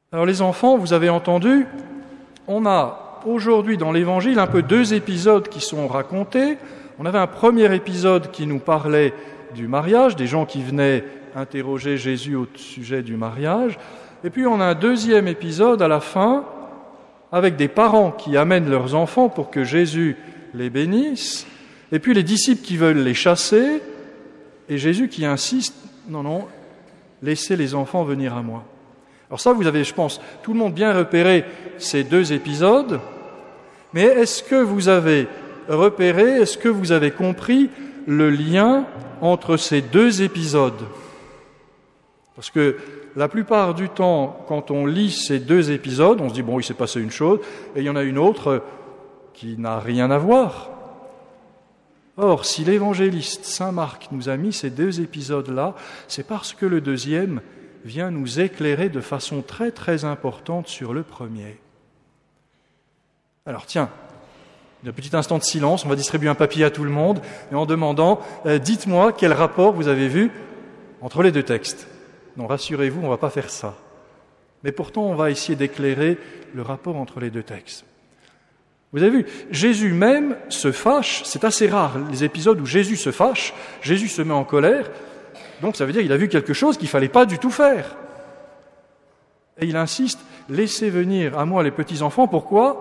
Alors les enfants, vous avez entendu, on a aujourd'hui dans l'Évangile un peu deux épisodes qui sont racontés. On avait un premier épisode qui nous parlait du mariage, des gens qui venaient interroger Jésus au sujet du mariage. Et puis on a un deuxième épisode à la fin avec des parents qui amènent leurs enfants pour que Jésus les bénisse. Et puis les disciples qui veulent les chasser et Jésus qui insiste, non, laissez les enfants venir à moi. Alors ça, vous avez, je pense, tout le monde bien repéré ces deux épisodes, mais est-ce que vous avez repéré, est-ce que vous avez compris le lien entre ces deux épisodes ? Parce que la plupart du temps, quand on lit ces deux épisodes, on se dit, bon, il s'est passé une chose, et il y en a une autre qui n'a rien à voir. Or, si l'évangéliste Saint Marc nous a mis ces deux épisodes-là, c'est parce que le deuxième vient nous éclairer de façon très très importante sur le premier. Alors tiens, un petit instant de silence, on va distribuer un papier à tout le monde, et en demandant, dites-moi quel rapport vous avez vu entre les deux textes. Non, rassurez-vous, on ne va pas faire ça. Mais pourtant, on va essayer d'éclairer le rapport entre les deux textes. Vous avez vu, Jésus même se fâche, c'est assez rare, les épisodes où Jésus se fâche, Jésus se met en colère, donc ça veut dire qu'il a vu quelque chose qu'il ne fallait pas du tout faire. Et il insiste, laissez venir à moi les petits-enfants, pourquoi ?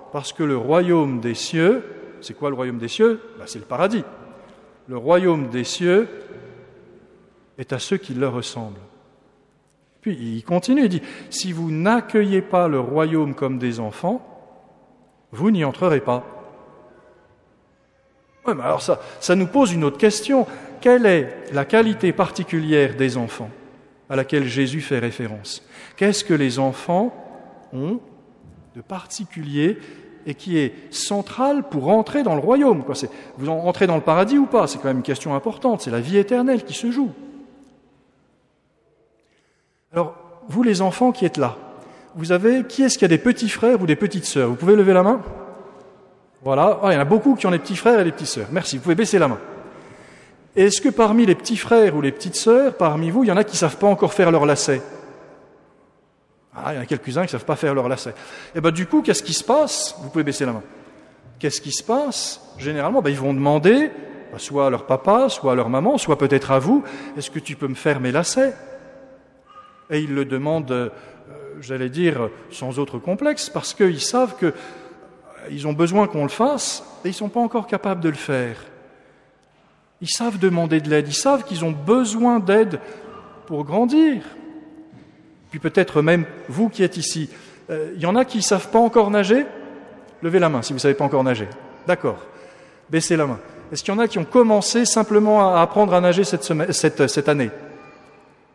Parce que le royaume des cieux, c'est quoi le royaume des cieux ? C'est le paradis. Le royaume des cieux est à ceux qui leur ressemblent. Puis il continue, il dit, si vous n'accueillez pas le royaume comme des enfants, vous n'y entrerez pas. Oui, mais alors ça nous pose une autre question. Quelle est la qualité particulière des enfants à laquelle Jésus fait référence ? Qu'est-ce que les enfants ont de particulier et qui est central pour entrer dans le royaume ? Vous entrez dans le paradis ou pas ? C'est quand même une question importante. C'est la vie éternelle qui se joue. Alors, vous les enfants qui êtes là, qui est-ce qui a des petits frères ou des petites sœurs ? Vous pouvez lever la main ? Voilà, il y en a beaucoup qui ont des petits frères et des petites sœurs. Merci, vous pouvez baisser la main. Est-ce que parmi les petits frères ou les petites sœurs, parmi vous, il y en a qui ne savent pas encore faire leur lacet ? Il y en a quelques-uns qui ne savent pas faire leur lacet. Et du coup, qu'est-ce qui se passe ? Vous pouvez baisser la main. Qu'est-ce qui se passe ? Généralement, ils vont demander, soit à leur papa, soit à leur maman, soit peut-être à vous, est-ce que tu peux me faire mes lacets ? Et ils le demandent, j'allais dire, sans autre complexe, parce qu'ils savent qu'ils ont besoin qu'on le fasse, et ils ne sont pas encore capables de le faire. Ils savent demander de l'aide, ils savent qu'ils ont besoin d'aide pour grandir. Puis peut-être même vous qui êtes ici, il y en a qui ne savent pas encore nager ? Levez la main si vous ne savez pas encore nager. D'accord, baissez la main. Est-ce qu'il y en a qui ont commencé simplement à apprendre à nager cette année ? Non ?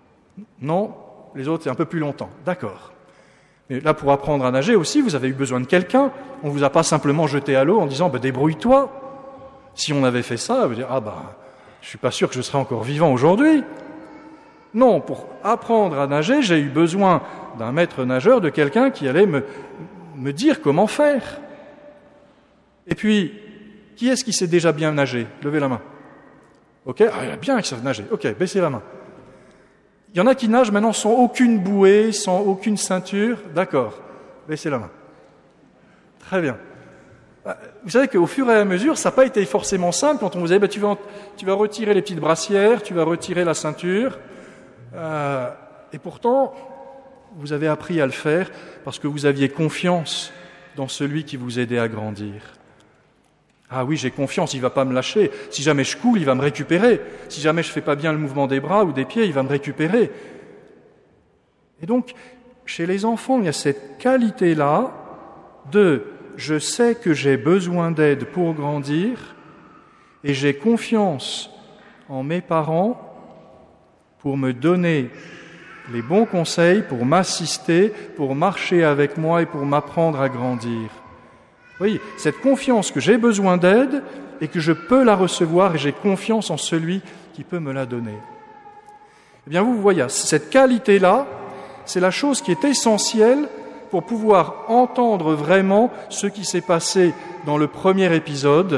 Les autres, c'est un peu plus longtemps. D'accord. Mais là, pour apprendre à nager aussi, vous avez eu besoin de quelqu'un. On ne vous a pas simplement jeté à l'eau en disant « débrouille-toi ». Si on avait fait ça, on va dire « je ne suis pas sûr que je serais encore vivant aujourd'hui ». Non, pour apprendre à nager, j'ai eu besoin d'un maître nageur, de quelqu'un qui allait me dire comment faire. Et puis, qui est-ce qui sait déjà bien nager ? Levez la main. Ok, il y en a bien qui savent nager. Ok, baissez la main. Il y en a qui nagent maintenant sans aucune bouée, sans aucune ceinture. D'accord, baissez la main. Très bien. Vous savez qu'au fur et à mesure, ça n'a pas été forcément simple quand on vous disait tu vas retirer les petites brassières, tu vas retirer la ceinture. Et pourtant, vous avez appris à le faire parce que vous aviez confiance dans celui qui vous aidait à grandir. Ah oui, j'ai confiance, il ne va pas me lâcher. Si jamais je coule, il va me récupérer. Si jamais je ne fais pas bien le mouvement des bras ou des pieds, il va me récupérer. Et donc, chez les enfants, il y a cette qualité-là de « je sais que j'ai besoin d'aide pour grandir et j'ai confiance en mes parents pour me donner les bons conseils, pour m'assister, pour marcher avec moi et pour m'apprendre à grandir. » Oui, cette confiance que j'ai besoin d'aide et que je peux la recevoir et j'ai confiance en celui qui peut me la donner. Eh bien, vous voyez, cette qualité-là, c'est la chose qui est essentielle pour pouvoir entendre vraiment ce qui s'est passé dans le premier épisode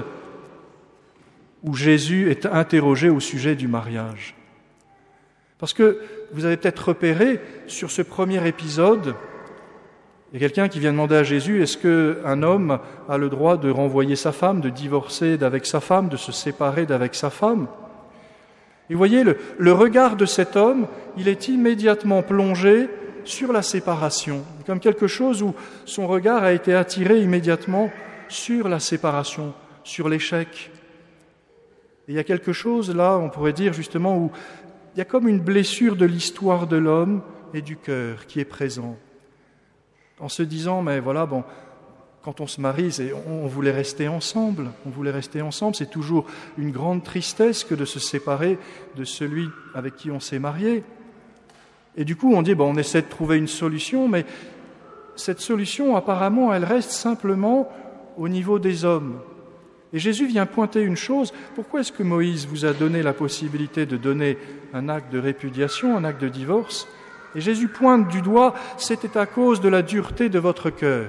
où Jésus est interrogé au sujet du mariage. Parce que vous avez peut-être repéré sur ce premier épisode, Il y a quelqu'un qui vient demander à Jésus, est-ce qu'un homme a le droit de renvoyer sa femme, de divorcer d'avec sa femme, de se séparer d'avec sa femme? Et vous voyez, le regard de cet homme, il est immédiatement plongé sur la séparation, comme quelque chose où son regard a été attiré immédiatement sur la séparation, sur l'échec. Et il y a quelque chose là, on pourrait dire justement, où il y a comme une blessure de l'histoire de l'homme et du cœur qui est présent. En se disant, mais voilà, bon, quand on se marie, on voulait rester ensemble, c'est toujours une grande tristesse que de se séparer de celui avec qui on s'est marié. Et du coup, on dit, on essaie de trouver une solution, mais cette solution, apparemment, elle reste simplement au niveau des hommes. Et Jésus vient pointer une chose, pourquoi est-ce que Moïse vous a donné la possibilité de donner un acte de répudiation, un acte de divorce? Et Jésus pointe du doigt, c'était à cause de la dureté de votre cœur.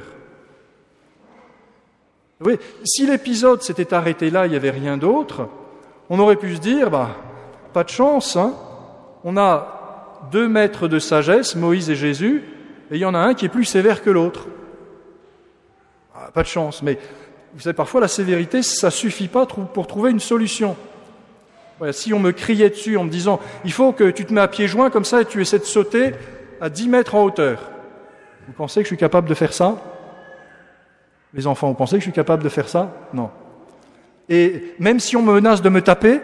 Oui, si l'épisode s'était arrêté là, il n'y avait rien d'autre, on aurait pu se dire, pas de chance, hein. On a 2 maîtres de sagesse, Moïse et Jésus, et il y en a un qui est plus sévère que l'autre. Pas de chance, mais vous savez, parfois la sévérité, ça suffit pas pour trouver une solution. Voilà, si on me criait dessus en me disant « il faut que tu te mets à pieds joints comme ça et tu essaies de sauter à 10 mètres en hauteur », vous pensez que je suis capable de faire ça? Les enfants, vous pensez que je suis capable de faire ça? Non. Et même si on me menace de me taper,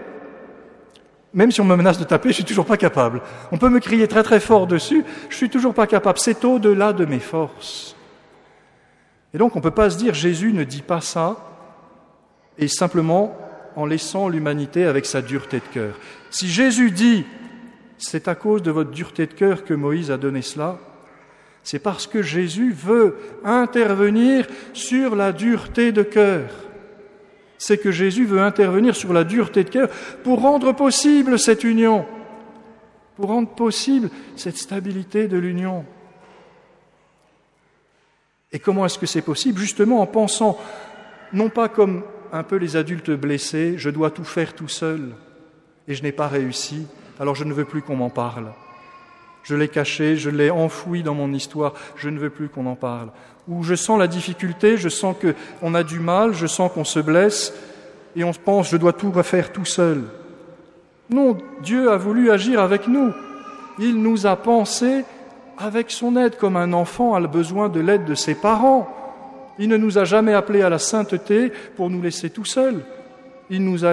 je suis toujours pas capable. On peut me crier très très fort dessus, je suis toujours pas capable. C'est au-delà de mes forces. Et donc on peut pas se dire Jésus ne dit pas ça et simplement en laissant l'humanité avec sa dureté de cœur. Si Jésus dit c'est à cause de votre dureté de cœur que Moïse a donné cela, c'est parce que Jésus veut intervenir sur la dureté de cœur. C'est que Jésus veut intervenir sur la dureté de cœur pour rendre possible cette union, pour rendre possible cette stabilité de l'union. Et comment est-ce que c'est possible? Justement en pensant, non pas comme un peu les adultes blessés, je dois tout faire tout seul et je n'ai pas réussi, alors je ne veux plus qu'on m'en parle. Je l'ai caché, je l'ai enfoui dans mon histoire, je ne veux plus qu'on en parle. Ou je sens la difficulté, je sens qu'on a du mal, je sens qu'on se blesse, et on se pense, je dois tout refaire tout seul. Non, Dieu a voulu agir avec nous. Il nous a pensé avec son aide, comme un enfant a le besoin de l'aide de ses parents. Il ne nous a jamais appelés à la sainteté pour nous laisser tout seuls. Il nous a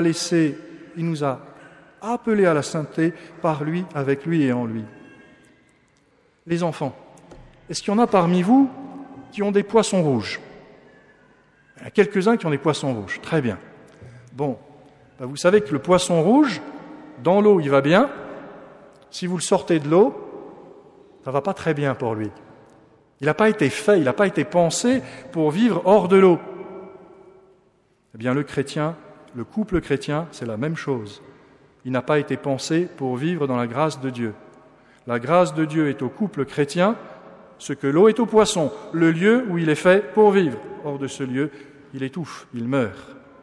appelés à la sainteté par lui, avec lui et en lui. Les enfants, est-ce qu'il y en a parmi vous qui ont des poissons rouges? Il y en a quelques-uns qui ont des poissons rouges. Très bien. Bon, vous savez que le poisson rouge, dans l'eau, il va bien. Si vous le sortez de l'eau, ça ne va pas très bien pour lui. Il n'a pas été fait, il n'a pas été pensé pour vivre hors de l'eau. Eh bien, le chrétien, le couple chrétien, c'est la même chose. Il n'a pas été pensé pour vivre dans la grâce de Dieu. La grâce de Dieu est au couple chrétien, ce que l'eau est au poisson, le lieu où il est fait pour vivre. Hors de ce lieu, il étouffe, il meurt.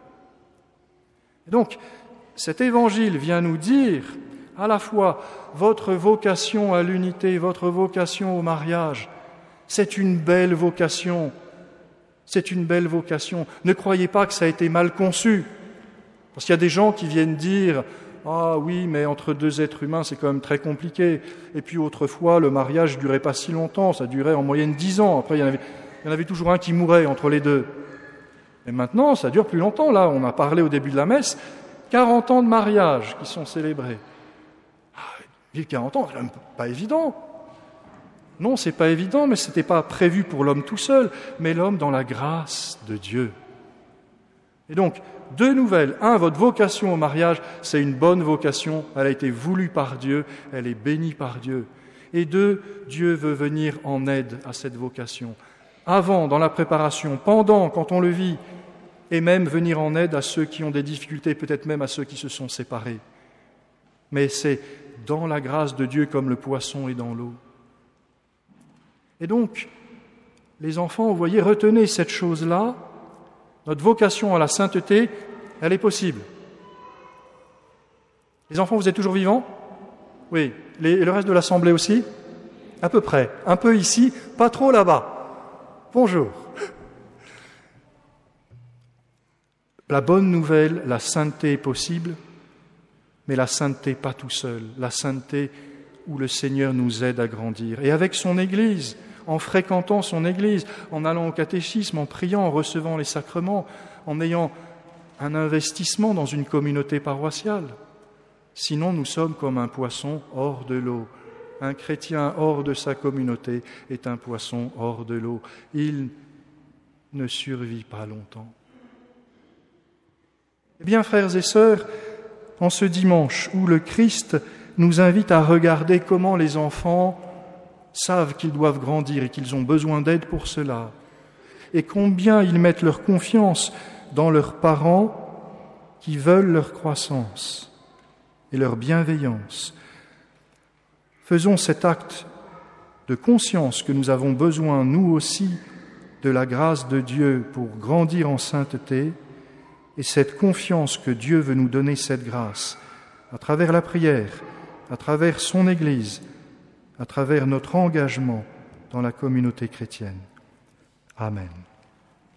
Et donc, cet évangile vient nous dire à la fois votre vocation à l'unité, votre vocation au mariage, c'est une belle vocation. C'est une belle vocation. Ne croyez pas que ça a été mal conçu. Parce qu'il y a des gens qui viennent dire « Ah oui, mais entre 2 êtres humains, c'est quand même très compliqué. » Et puis autrefois, le mariage ne durait pas si longtemps, ça durait en moyenne 10 ans. Après, il y en avait toujours un qui mourait entre les deux. Et maintenant, ça dure plus longtemps. Là, on a parlé au début de la messe, 40 ans de mariage qui sont célébrés. Vivre 40 ans, c'est quand même pas évident. Non, c'est pas évident, mais ce n'était pas prévu pour l'homme tout seul, mais l'homme dans la grâce de Dieu. Et donc, 2 nouvelles. 1, votre vocation au mariage, c'est une bonne vocation, elle a été voulue par Dieu, elle est bénie par Dieu. Et 2, Dieu veut venir en aide à cette vocation. Avant, dans la préparation, pendant, quand on le vit, et même venir en aide à ceux qui ont des difficultés, peut-être même à ceux qui se sont séparés. Mais c'est dans la grâce de Dieu comme le poisson est dans l'eau. Et donc, les enfants, vous voyez, retenez cette chose-là. Notre vocation à la sainteté, elle est possible. Les enfants, vous êtes toujours vivants? Oui. Et le reste de l'assemblée aussi? À peu près. Un peu ici, pas trop là-bas. Bonjour. La bonne nouvelle, la sainteté est possible, mais la sainteté pas tout seul. La sainteté où le Seigneur nous aide à grandir. Et avec son Église, en fréquentant son Église, en allant au catéchisme, en priant, en recevant les sacrements, en ayant un investissement dans une communauté paroissiale. Sinon, nous sommes comme un poisson hors de l'eau. Un chrétien hors de sa communauté est un poisson hors de l'eau. Il ne survit pas longtemps. Eh bien, frères et sœurs, en ce dimanche où le Christ nous invite à regarder comment les enfants savent qu'ils doivent grandir et qu'ils ont besoin d'aide pour cela, et combien ils mettent leur confiance dans leurs parents qui veulent leur croissance et leur bienveillance. Faisons cet acte de conscience que nous avons besoin, nous aussi, de la grâce de Dieu pour grandir en sainteté, et cette confiance que Dieu veut nous donner cette grâce à travers la prière, à travers son Église, à travers notre engagement dans la communauté chrétienne. Amen.